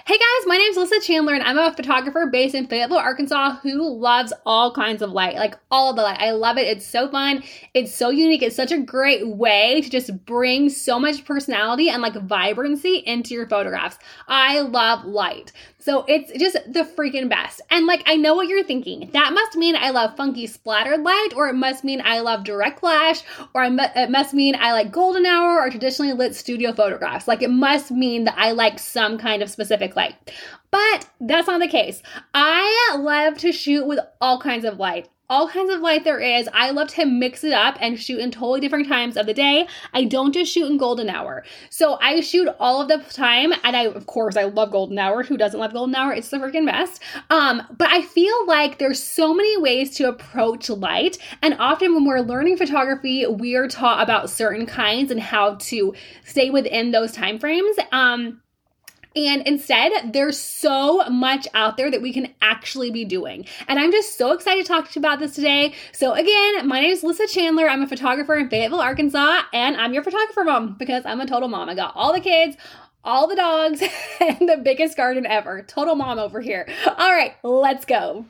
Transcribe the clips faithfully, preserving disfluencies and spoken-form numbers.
Hey guys, my name is Alyssa Chandler and I'm a photographer based in Fayetteville, Arkansas who loves all kinds of light, like all of the light. I love it. It's so fun. It's so unique. It's such a great way to just bring so much personality and like vibrancy into your photographs. I love light. So it's just the freaking best. And like, I know what you're thinking. That must mean I love funky splattered light, or it must mean I love direct flash, or it must mean I like golden hour or traditionally lit studio photographs. Like it must mean that I like some kind of specific light. But that's not the case. I love to shoot with all kinds of light. All kinds of light there is. I love to mix it up and shoot in totally different times of the day. I don't just shoot in golden hour. So I shoot all of the time. And I, of course, I love golden hour. Who doesn't love golden hour? It's the freaking best. Um, but I feel like there's so many ways to approach light. And often when we're learning photography, we are taught about certain kinds and how to stay within those time frames. Um, And instead, there's so much out there that we can actually be doing. And I'm just so excited to talk to you about this today. So again, my name is Alyssa Chandler. I'm a photographer in Fayetteville, Arkansas, and I'm your photographer mom because I'm a total mom. I got all the kids, all the dogs, and the biggest garden ever. Total mom over here. All right, let's go.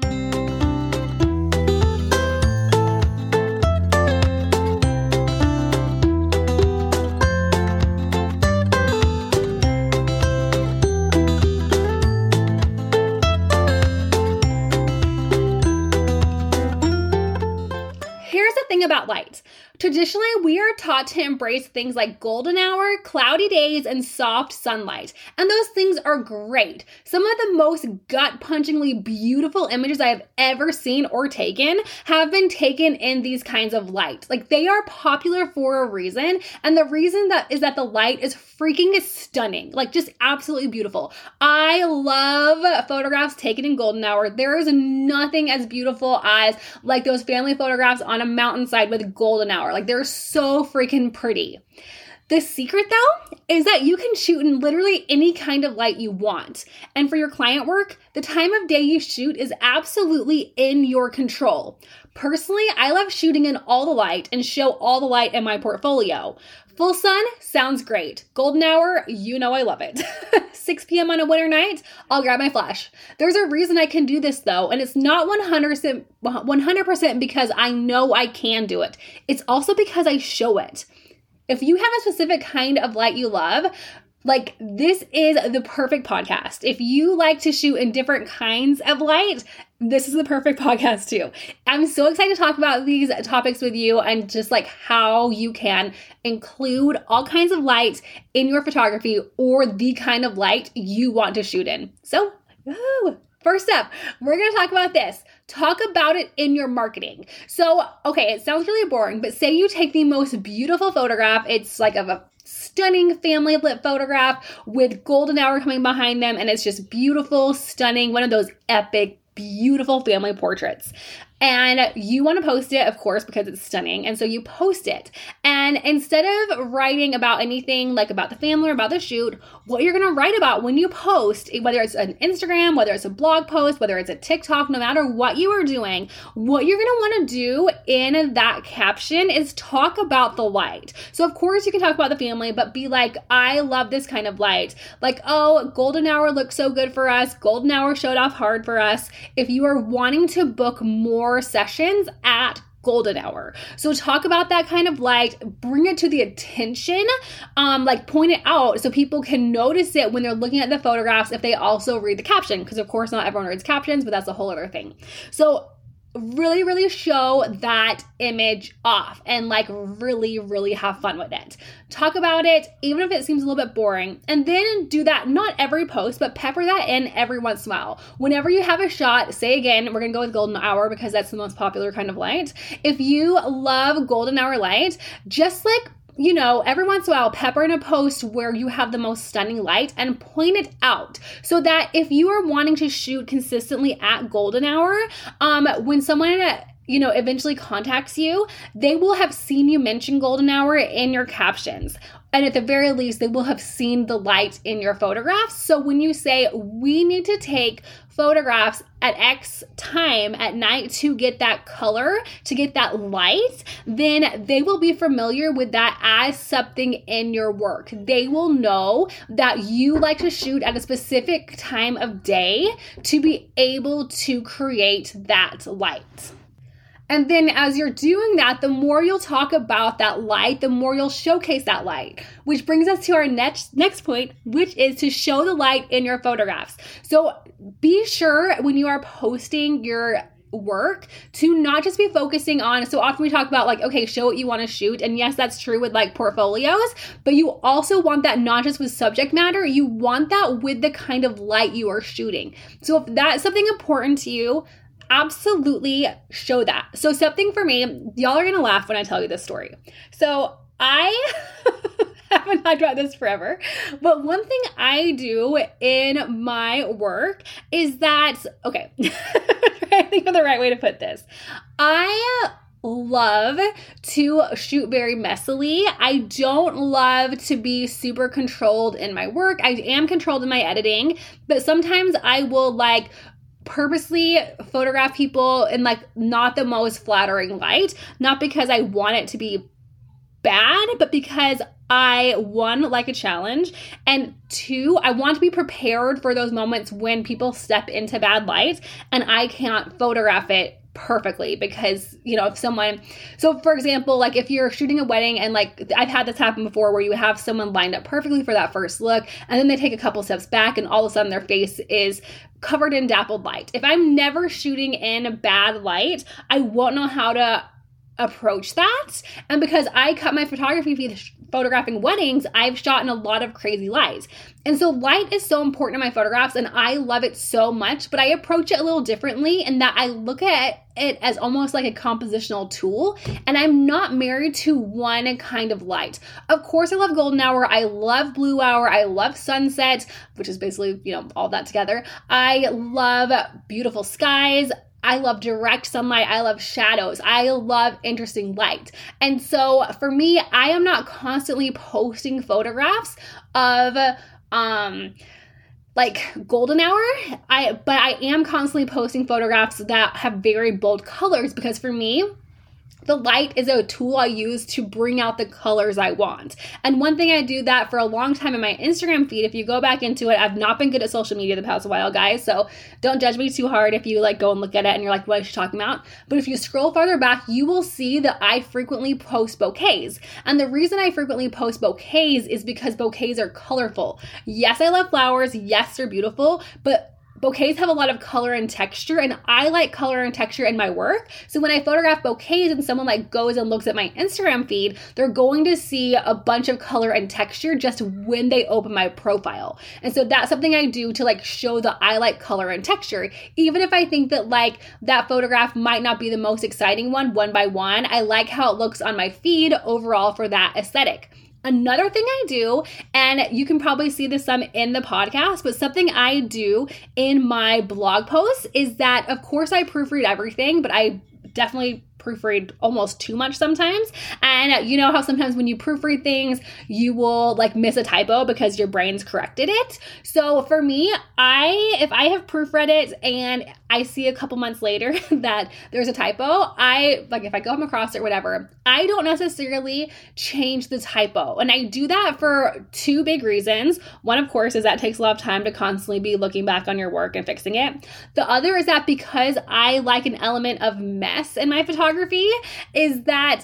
Thing about light. Traditionally, we are taught to embrace things like golden hour, cloudy days, and soft sunlight. And those things are great. Some of the most gut-punchingly beautiful images I have ever seen or taken have been taken in these kinds of light. Like they are popular for a reason. And the reason that is that the light is freaking stunning. Like just absolutely beautiful. I love photographs taken in golden hour. There is nothing as beautiful as like those family photographs on a mountainside with golden hour. Like they're so freaking pretty. The secret though is that you can shoot in literally any kind of light you want. And for your client work, the time of day you shoot is absolutely in your control. Personally, I love shooting in all the light and show all the light in my portfolio. Full sun sounds great. Golden hour, you know I love it. six p.m. on a winter night, I'll grab my flash. There's a reason I can do this though, and it's not one hundred percent because I know I can do it. It's also because I show it. If you have a specific kind of light you love, like this is the perfect podcast. If you like to shoot in different kinds of light, this is the perfect podcast too. I'm so excited to talk about these topics with you and just like how you can include all kinds of light in your photography or the kind of light you want to shoot in. So, woo. First up, we're going to talk about this. Talk about it in your marketing. So, okay, it sounds really boring, but say you take the most beautiful photograph. It's like of a stunning family lit photograph with golden hour coming behind them. And it's just beautiful, stunning, one of those epic, beautiful family portraits. And you want to post it, of course, because it's stunning. And so you post it. And instead of writing about anything like about the family or about the shoot, what you're going to write about when you post, whether it's an Instagram, whether it's a blog post, whether it's a TikTok, no matter what you are doing, what you're going to want to do in that caption is talk about the light. So of course you can talk about the family, but be like, I love this kind of light. Like, oh, golden hour looks so good for us. Golden hour showed off hard for us. If you are wanting to book more sessions at golden hour. So talk about that kind of light, bring it to the attention, um, like point it out so people can notice it when they're looking at the photographs if they also read the caption, because of course not everyone reads captions, but that's a whole other thing. So really, really show that image off and like really, really have fun with it. Talk about it, even if it seems a little bit boring, and then do that, not every post, but pepper that in every once in a while. Whenever you have a shot, say again, we're going to go with golden hour because that's the most popular kind of light. If you love golden hour light, just like you know, every once in a while, pepper in a post where you have the most stunning light and point it out so that if you are wanting to shoot consistently at golden hour, um, when someone you know, eventually contacts you, they will have seen you mention golden hour in your captions. And at the very least, they will have seen the light in your photographs. So when you say, we need to take photographs at X time at night to get that color, to get that light, then they will be familiar with that as something in your work. They will know that you like to shoot at a specific time of day to be able to create that light. And then as you're doing that, the more you'll talk about that light, the more you'll showcase that light, which brings us to our next next point, which is to show the light in your photographs. So be sure when you are posting your work to not just be focusing on, so often we talk about like, okay, show what you want to shoot. And yes, that's true with like portfolios, but you also want that not just with subject matter, you want that with the kind of light you are shooting. So if that's something important to you, absolutely show that. So something for me, y'all are going to laugh when I tell you this story. So I haven't talked about this forever, but one thing I do in my work is that, okay, I think of the right way to put this. I love to shoot very messily. I don't love to be super controlled in my work. I am controlled in my editing, but sometimes I will like purposely photograph people in like not the most flattering light, not because I want it to be bad, but because I, one, like a challenge, and two, I want to be prepared for those moments when people step into bad light and I can't photograph it perfectly because, you know, if someone, so for example, like if you're shooting a wedding and like I've had this happen before where you have someone lined up perfectly for that first look and then they take a couple steps back and all of a sudden their face is covered in dappled light. If I'm never shooting in bad light, I won't know how to approach that. And because I cut my photography fee photographing weddings, I've shot in a lot of crazy lights. And so light is so important in my photographs and I love it so much, but I approach it a little differently in that I look at it as almost like a compositional tool and I'm not married to one kind of light. Of course, I love golden hour. I love blue hour. I love sunset, which is basically, you know, all that together. I love beautiful skies. I love direct sunlight. I love shadows. I love interesting light. And so for me, I am not constantly posting photographs of um like golden hour. I but I am constantly posting photographs that have very bold colors because for me, the light is a tool I use to bring out the colors I want. And one thing I do that for a long time in my Instagram feed, if you go back into it, I've not been good at social media the past while, guys, so don't judge me too hard if you like go and look at it and you're like, what is she talking about? But if you scroll farther back, you will see that I frequently post bouquets. And the reason I frequently post bouquets is because bouquets are colorful. Yes, I love flowers. Yes, they're beautiful, but bouquets have a lot of color and texture, and I like color and texture in my work. So when I photograph bouquets and someone like goes and looks at my Instagram feed, they're going to see a bunch of color and texture just when they open my profile. And so that's something I do to like show that I like color and texture. Even if I think that like that photograph might not be the most exciting one, one by one, I like how it looks on my feed overall for that aesthetic. Another thing I do, and you can probably see this some in the podcast, but something I do in my blog posts is that, of course, I proofread everything, but I definitely proofread almost too much sometimes. And you know how sometimes when you proofread things, you will like miss a typo because your brain's corrected it. So for me, I if I have proofread it and I see a couple months later that there's a typo, I like if I come across it or whatever, I don't necessarily change the typo. And I do that for two big reasons. One, of course, is that it takes a lot of time to constantly be looking back on your work and fixing it. The other is that because I like an element of mess in my photography, is that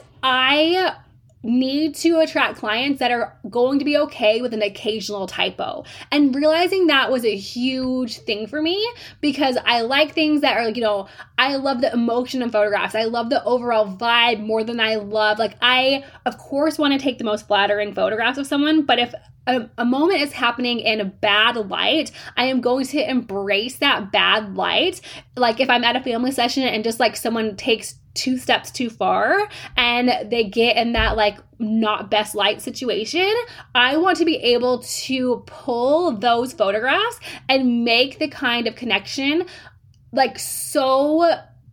I need to attract clients that are going to be okay with an occasional typo. And realizing that was a huge thing for me because I like things that are, you know, I love the emotion in photographs. I love the overall vibe more than I love. Like I, of course, want to take the most flattering photographs of someone, but if A, a moment is happening in a bad light, I am going to embrace that bad light. Like if I'm at a family session and just like someone takes two steps too far and they get in that like not best light situation, I want to be able to pull those photographs and make the kind of connection like so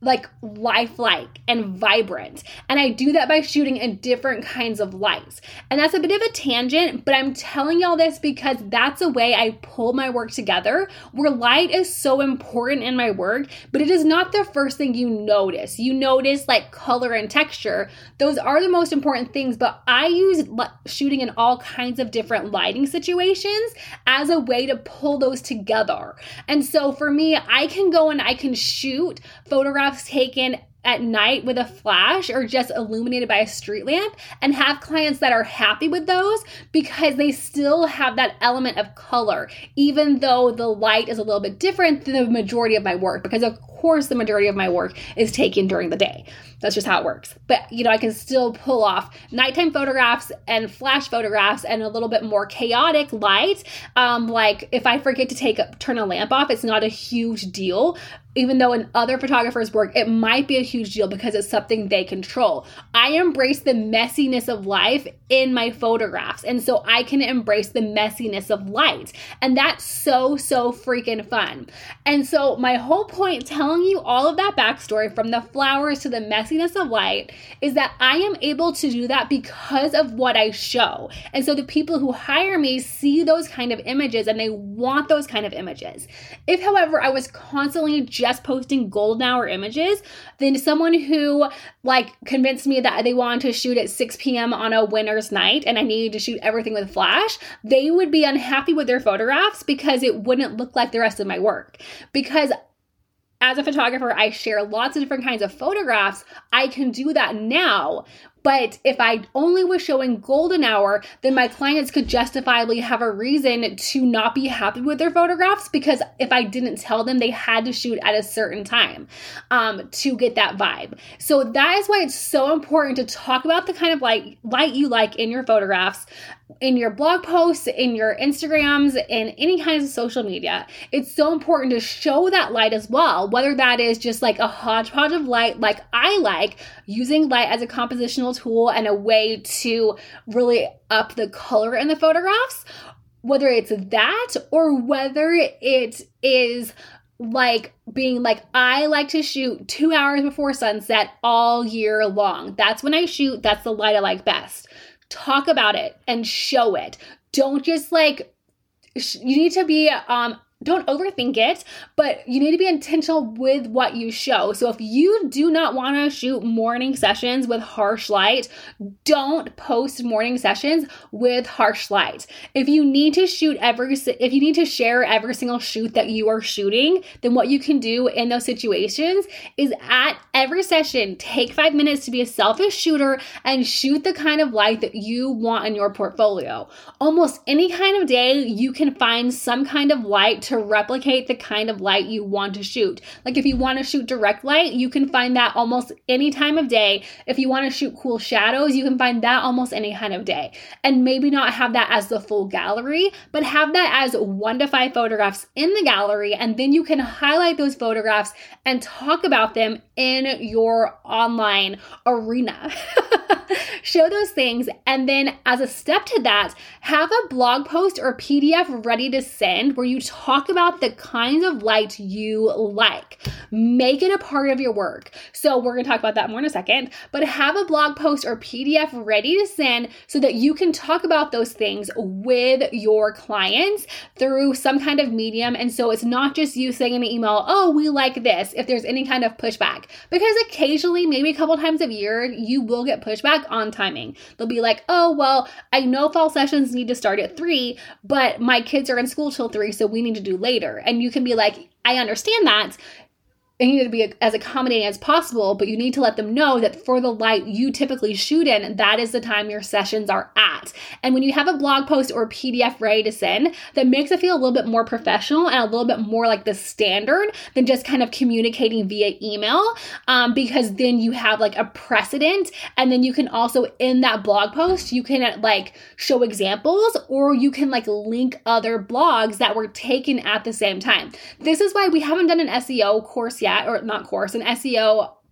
like lifelike and vibrant. And I do that by shooting in different kinds of lights. And that's a bit of a tangent, but I'm telling y'all this because that's a way I pull my work together, where light is so important in my work, but it is not the first thing you notice. You notice like color and texture. Those are the most important things, but I use shooting in all kinds of different lighting situations as a way to pull those together. And so for me, I can go and I can shoot photographs taken at night with a flash or just illuminated by a street lamp and have clients that are happy with those because they still have that element of color, even though the light is a little bit different than the majority of my work, because of course the majority of my work is taken during the day. That's just how it works. But, you know, I can still pull off nighttime photographs and flash photographs and a little bit more chaotic light. Um, like if I forget to take a, turn a lamp off, it's not a huge deal. Even though in other photographers' work, it might be a huge deal because it's something they control. I embrace the messiness of life in my photographs. And so I can embrace the messiness of light. And that's so, so freaking fun. And so my whole point telling you all of that backstory from the flowers to the messiness of light is that I am able to do that because of what I show. And so the people who hire me see those kind of images and they want those kind of images. If, however, I was constantly just just posting golden hour images, then someone who like convinced me that they wanted to shoot at six p.m. on a winter's night and I needed to shoot everything with flash, they would be unhappy with their photographs because it wouldn't look like the rest of my work. Because as a photographer, I share lots of different kinds of photographs. I can do that now. But if I only was showing golden hour, then my clients could justifiably have a reason to not be happy with their photographs, because if I didn't tell them they had to shoot at a certain time um, to get that vibe. So that is why it's so important to talk about the kind of light, light you like in your photographs, in your blog posts, in your Instagrams, in any kinds of social media. It's so important to show that light as well, whether that is just like a hodgepodge of light like I like, using light as a compositional tool and a way to really up the color in the photographs, whether it's that or whether it is like being like, I like to shoot two hours before sunset all year long. That's when I shoot. That's the light I like best. Talk about it and show it. Don't just like, sh- you need to be, um, don't overthink it, but you need to be intentional with what you show. So if you do not want to shoot morning sessions with harsh light, don't post morning sessions with harsh light. If you need to shoot every, if you need to share every single shoot that you are shooting, then what you can do in those situations is at every session, take five minutes to be a selfish shooter and shoot the kind of light that you want in your portfolio. Almost any kind of day, you can find some kind of light to replicate the kind of light you want to shoot. Like if you want to shoot direct light, you can find that almost any time of day. If you want to shoot cool shadows, you can find that almost any kind of day. And maybe not have that as the full gallery, but have that as one to five photographs in the gallery. And then you can highlight those photographs and talk about them in your online arena. Show those things. And then as a step to that, have a blog post or P D F ready to send where you talk about the kinds of light you like. Make it a part of your work. So we're going to talk about that more in a second, but have a blog post or P D F ready to send so that you can talk about those things with your clients through some kind of medium. And so it's not just you saying in an email, oh, we like this, if there's any kind of pushback, because occasionally, maybe a couple times a year, you will get pushback on timing. They'll be like, oh, well, I know fall sessions need to start at three, but my kids are in school till three, so we need to do later. And you can be like, I understand that. You need to be as accommodating as possible, but you need to let them know that for the light you typically shoot in, that is the time your sessions are at. And when you have a blog post or a P D F ready to send, that makes it feel a little bit more professional and a little bit more like the standard than just kind of communicating via email, um, because then you have like a precedent. And then you can also, in that blog post, you can like show examples, or you can like link other blogs that were taken at the same time. This is why we haven't done an S E O course yet, or not course, an S E O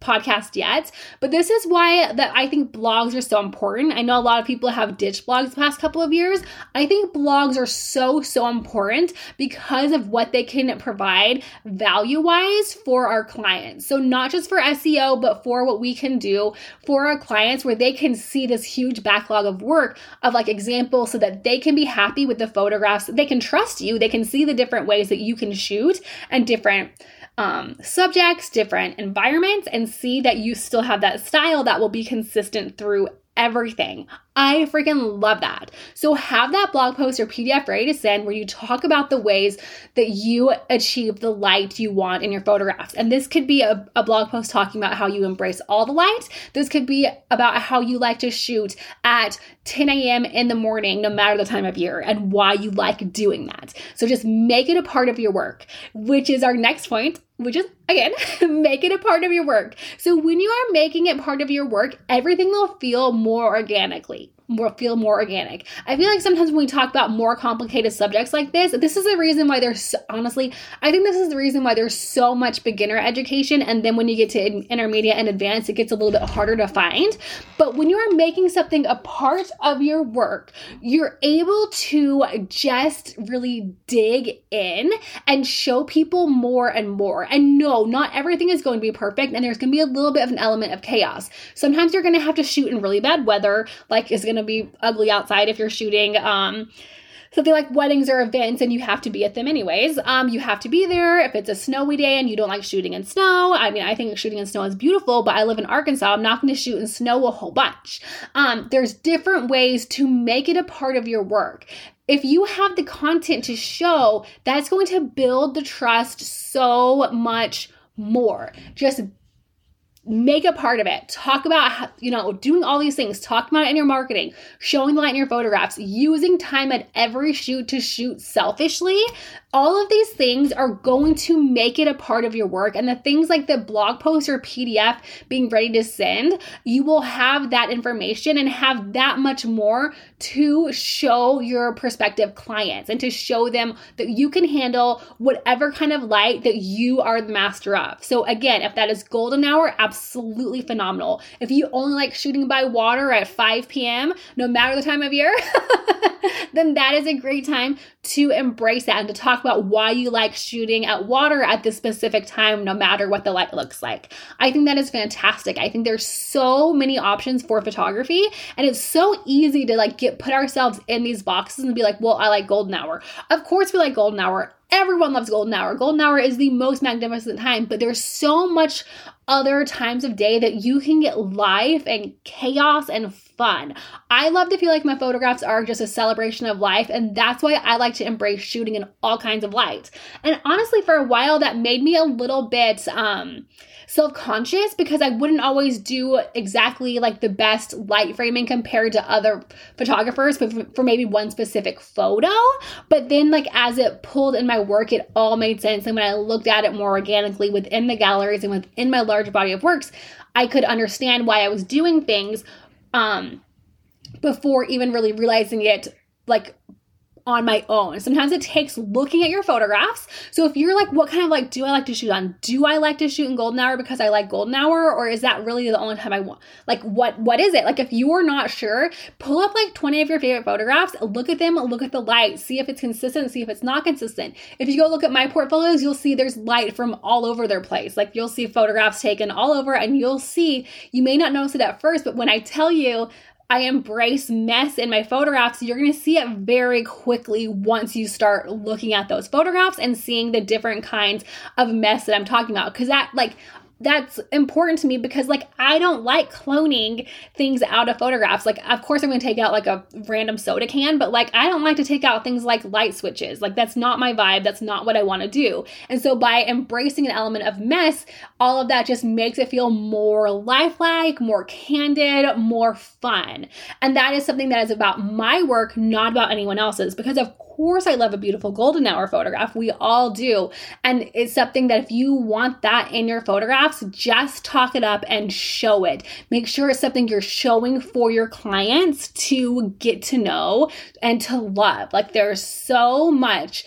podcast yet, but this is why that I think blogs are so important. I know a lot of people have ditched blogs the past couple of years. I think blogs are so, so important because of what they can provide value-wise for our clients. So not just for S E O, but for what we can do for our clients where they can see this huge backlog of work of like examples so that they can be happy with the photographs. They can trust you. They can see the different ways that you can shoot and different um, subjects, different environments, and see that you still have that style that will be consistent through everything. I freaking love that. So have that blog post or P D F ready to send where you talk about the ways that you achieve the light you want in your photographs. And this could be a, a blog post talking about how you embrace all the light. This could be about how you like to shoot at ten a.m. in the morning, no matter the time of year, and why you like doing that. So just make it a part of your work, which is our next point, which is, again, make it a part of your work. So when you are making it part of your work, everything will feel more organically. Will feel more organic. I feel like sometimes when we talk about more complicated subjects like this, this is the reason why there's, so, honestly, I think this is the reason why there's so much beginner education. And then when you get to intermediate and advanced, it gets a little bit harder to find. But when you are making something a part of your work, you're able to just really dig in and show people more and more. And no, not everything is going to be perfect. And there's going to be a little bit of an element of chaos. Sometimes you're going to have to shoot in really bad weather, like is going to be ugly outside if you're shooting um something like weddings or events and you have to be at them anyways. Um, you have to be there. If it's a snowy day and you don't like shooting in snow, I mean, I think shooting in snow is beautiful, but I live in Arkansas. I'm not going to shoot in snow a whole bunch. Um, there's different ways to make it a part of your work. If you have the content to show, that's going to build the trust so much more. Just make a part of it. Talk about, how, you know, doing all these things. Talk about it in your marketing, showing the light in your photographs, using time at every shoot to shoot selfishly. All of these things are going to make it a part of your work. And the things like the blog post or P D F being ready to send, you will have that information and have that much more to show your prospective clients and to show them that you can handle whatever kind of light that you are the master of. So again, if that is golden hour, absolutely phenomenal. If you only like shooting by water at five p.m., no matter the time of year, then that is a great time to embrace that and to talk about why you like shooting at water at this specific time, no matter what the light looks like. I think that is fantastic. I think there's so many options for photography, and it's so easy to like get put ourselves in these boxes and be like, well, I like golden hour. Of course we like golden hour. Everyone loves golden hour. Golden hour is the most magnificent time, but there's so much other times of day that you can get life and chaos and fun. I love to feel like my photographs are just a celebration of life, and that's why I like to embrace shooting in all kinds of light. And honestly, for a while, that made me a little bit um, self-conscious because I wouldn't always do exactly like the best light framing compared to other photographers for, for maybe one specific photo. But then like as it pulled in my work, it all made sense. And when I looked at it more organically within the galleries and within my large body of works, I could understand why I was doing things um, before even really realizing it like on my own. Sometimes it takes looking at your photographs. So if you're like, what kind of like do I like to shoot on? Do I like to shoot in golden hour because I like golden hour? Or is that really the only time I want? Like what, what is it? Like if you're not sure, pull up like twenty of your favorite photographs, look at them, look at the light, see if it's consistent, see if it's not consistent. If you go look at my portfolios, you'll see there's light from all over their place. Like you'll see photographs taken all over and you'll see, you may not notice it at first, but when I tell you, I embrace mess in my photographs, you're going to see it very quickly once you start looking at those photographs and seeing the different kinds of mess that I'm talking about. Because that, like, that's important to me because like I don't like cloning things out of photographs. Like of course I'm going to take out like a random soda can, but like I don't like to take out things like light switches. Like that's not my vibe. That's not what I want to do. And so by embracing an element of mess, all of that just makes it feel more lifelike, more candid, more fun. And that is something that is about my work, not about anyone else's, because of course I love a beautiful golden hour photograph. We all do. And it's something that if you want that in your photographs, just talk it up and show it. Make sure it's something you're showing for your clients to get to know and to love. Like there's so much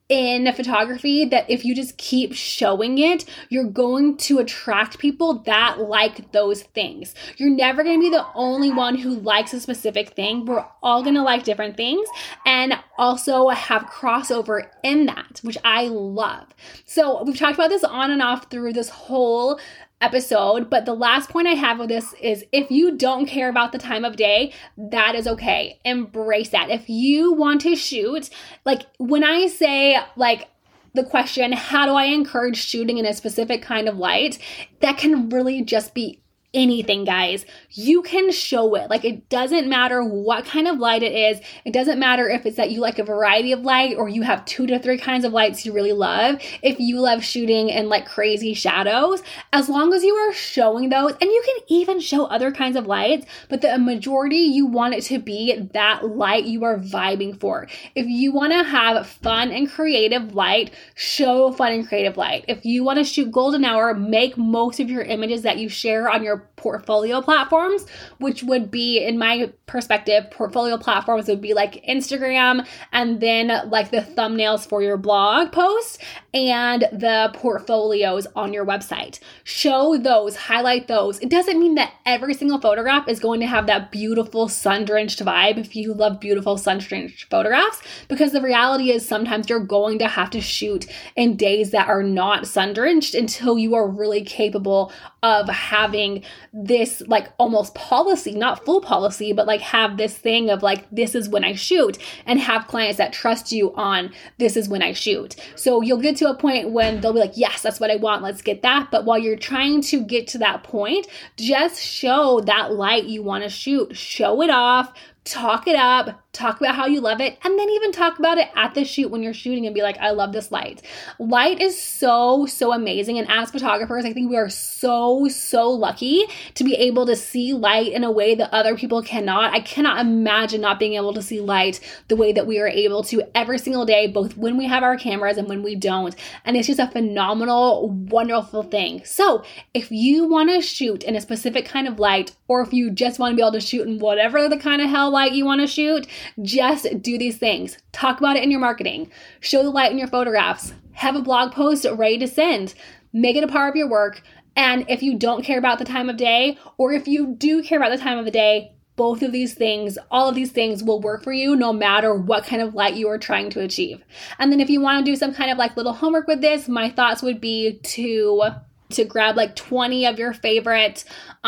in photography that if you just keep showing it, you're going to attract people that like those things. You're never going to be the only one who likes a specific thing. We're all going to like different things and also have crossover in that, which I love. So we've talked about this on and off through this whole episode, but the last point I have with this is if you don't care about the time of day, that is okay. Embrace that. If you want to shoot, like when I say like the question, how do I encourage shooting in a specific kind of light? That can really just be anything, guys. You can show it. Like, it doesn't matter what kind of light it is. It doesn't matter if it's that you like a variety of light or you have two to three kinds of lights you really love. If you love shooting in like crazy shadows, as long as you are showing those, and you can even show other kinds of lights, but the majority you want it to be that light you are vibing for. If you want to have fun and creative light, show fun and creative light. If you want to shoot golden hour, make most of your images that you share on your portfolio platforms, which would be, in my perspective, portfolio platforms would be like Instagram, and then like the thumbnails for your blog posts and the portfolios on your website. Show those, highlight those. It doesn't mean that every single photograph is going to have that beautiful sun-drenched vibe if you love beautiful sun-drenched photographs, because the reality is sometimes you're going to have to shoot in days that are not sun-drenched until you are really capable of having this like almost policy, not full policy, but like have this thing of like, this is when I shoot, and have clients that trust you on this is when I shoot. So you'll get to a point when they'll be like, yes, that's what I want. Let's get that. But while you're trying to get to that point, just show that light you want to shoot, show it off, talk it up, talk about how you love it, and then even talk about it at the shoot when you're shooting and be like, I love this light. Light is so, so amazing. And as photographers, I think we are so, so lucky to be able to see light in a way that other people cannot. I cannot imagine not being able to see light the way that we are able to every single day, both when we have our cameras and when we don't. And it's just a phenomenal, wonderful thing. So if you want to shoot in a specific kind of light, or if you just want to be able to shoot in whatever the kind of hell light you want to shoot, just do these things. Talk about it in your marketing. Show the light in your photographs. Have a blog post ready to send. Make it a part of your work. And if you don't care about the time of day, or if you do care about the time of the day, both of these things, all of these things will work for you no matter what kind of light you are trying to achieve. And then if you want to do some kind of like little homework with this, my thoughts would be to, to grab like twenty of your favorite,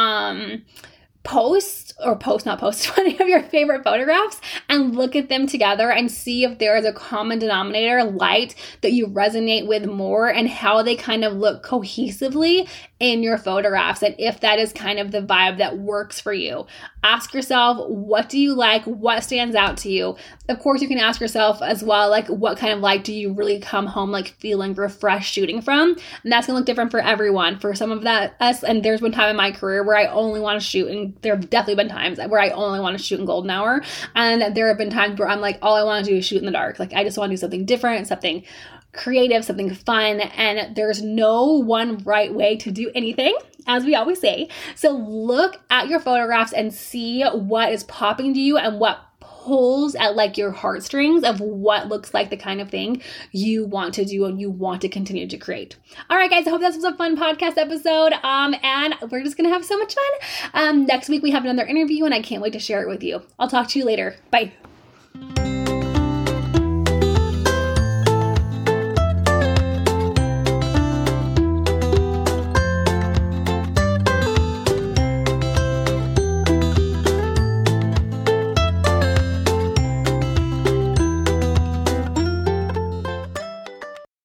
um, post or post, not post, twenty of your favorite photographs and look at them together and see if there is a common denominator light that you resonate with more and how they kind of look cohesively in your photographs, and if that is kind of the vibe that works for you. Ask yourself, what do you like? What stands out to you? Of course, you can ask yourself as well, like, what kind of light do you really come home like feeling refreshed shooting from? And that's gonna look different for everyone. For some of that, us, and there's been time in my career where I only want to shoot, and there have definitely been times where I only want to shoot in golden hour, and there have been times where I'm like, all I want to do is shoot in the dark. Like, I just want to do something different, something creative, something fun, and there's no one right way to do anything, as we always say. So look at your photographs and see what is popping to you and what pulls at like your heartstrings of what looks like the kind of thing you want to do and you want to continue to create. All right, guys, I hope this was a fun podcast episode. Um, and we're just gonna have so much fun. Um, next week we have another interview, and I can't wait to share it with you. I'll talk to you later. Bye.